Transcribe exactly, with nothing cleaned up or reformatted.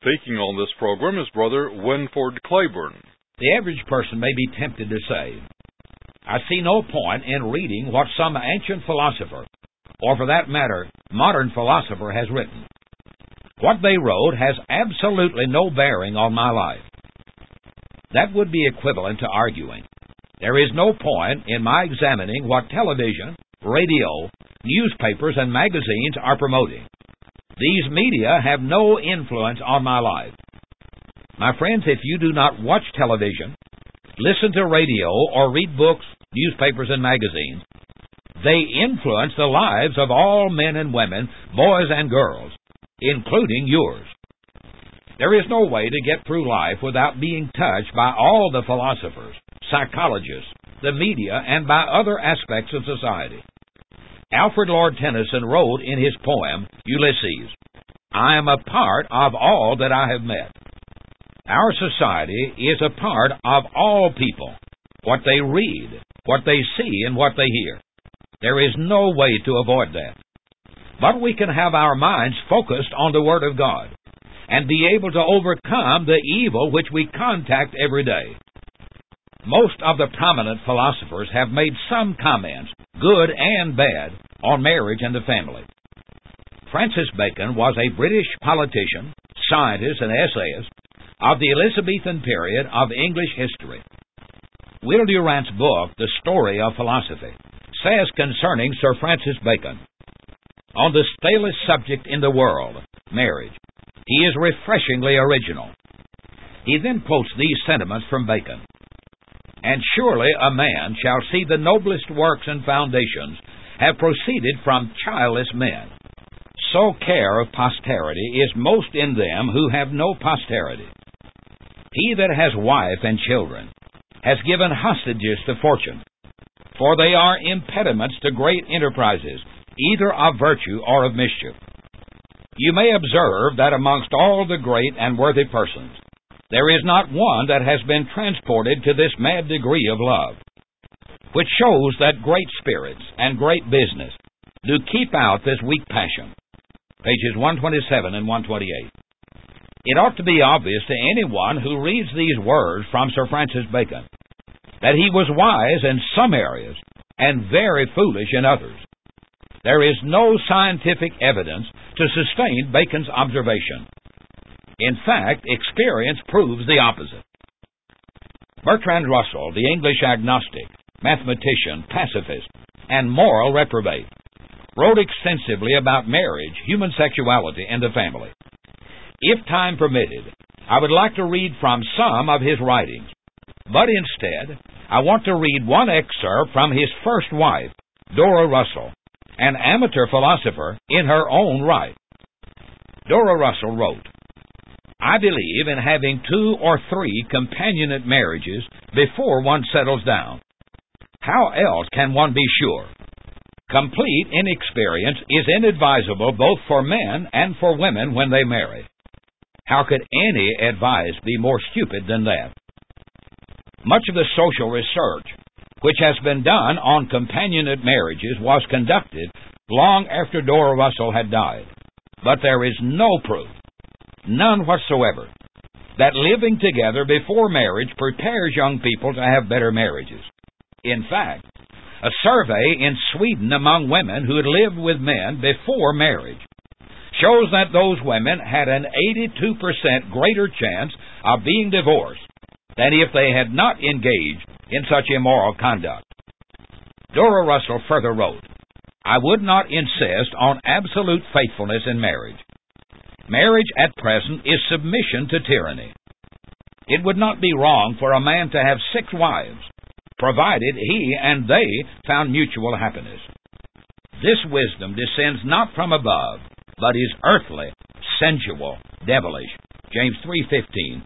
Speaking on this program is Brother Winford Claiborne. The average person may be tempted to say, I see no point in reading what some ancient philosopher, or for that matter, modern philosopher has written. What they wrote has absolutely no bearing on my life. That would be equivalent to arguing, there is no point in my examining what television, radio, newspapers, and magazines are promoting. These media have no influence on my life. My friends, if you do not watch television, listen to radio, or read books, newspapers, and magazines, they influence the lives of all men and women, boys and girls, including yours. There is no way to get through life without being touched by all the philosophers, psychologists, the media, and by other aspects of society. Alfred Lord Tennyson wrote in his poem, Ulysses, I am a part of all that I have met. Our society is a part of all people, what they read, what they see, and what they hear. There is no way to avoid that. But we can have our minds focused on the Word of God and be able to overcome the evil which we contact every day. Most of the prominent philosophers have made some comments, good and bad, on marriage and the family. Francis Bacon was a British politician, scientist, and essayist of the Elizabethan period of English history. Will Durant's book, The Story of Philosophy, says concerning Sir Francis Bacon, on the stalest subject in the world, marriage, he is refreshingly original. He then quotes these sentiments from Bacon. And surely a man shall see the noblest works and foundations have proceeded from childless men. So care of posterity is most in them who have no posterity. He that has wife and children has given hostages to fortune, for they are impediments to great enterprises, either of virtue or of mischief. You may observe that amongst all the great and worthy persons, there is not one that has been transported to this mad degree of love, which shows that great spirits and great business do keep out this weak passion. Pages one twenty-seven and one twenty-eight. It ought to be obvious to anyone who reads these words from Sir Francis Bacon that he was wise in some areas and very foolish in others. There is no scientific evidence to sustain Bacon's observation. In fact, experience proves the opposite. Bertrand Russell, the English agnostic, mathematician, pacifist, and moral reprobate, wrote extensively about marriage, human sexuality, and the family. If time permitted, I would like to read from some of his writings, but instead, I want to read one excerpt from his first wife, Dora Russell, an amateur philosopher in her own right. Dora Russell wrote, I believe in having two or three companionate marriages before one settles down. How else can one be sure? Complete inexperience is inadvisable both for men and for women when they marry. How could any advice be more stupid than that? Much of the social research which has been done on companionate marriages was conducted long after Dora Russell had died. But there is no proof, none whatsoever, that living together before marriage prepares young people to have better marriages. In fact, a survey in Sweden among women who had lived with men before marriage shows that those women had an eighty-two percent greater chance of being divorced than if they had not engaged in such immoral conduct. Dora Russell further wrote, I would not insist on absolute faithfulness in marriage. Marriage at present is submission to tyranny. It would not be wrong for a man to have six wives, provided he and they found mutual happiness. This wisdom descends not from above, but is earthly, sensual, devilish. James three fifteen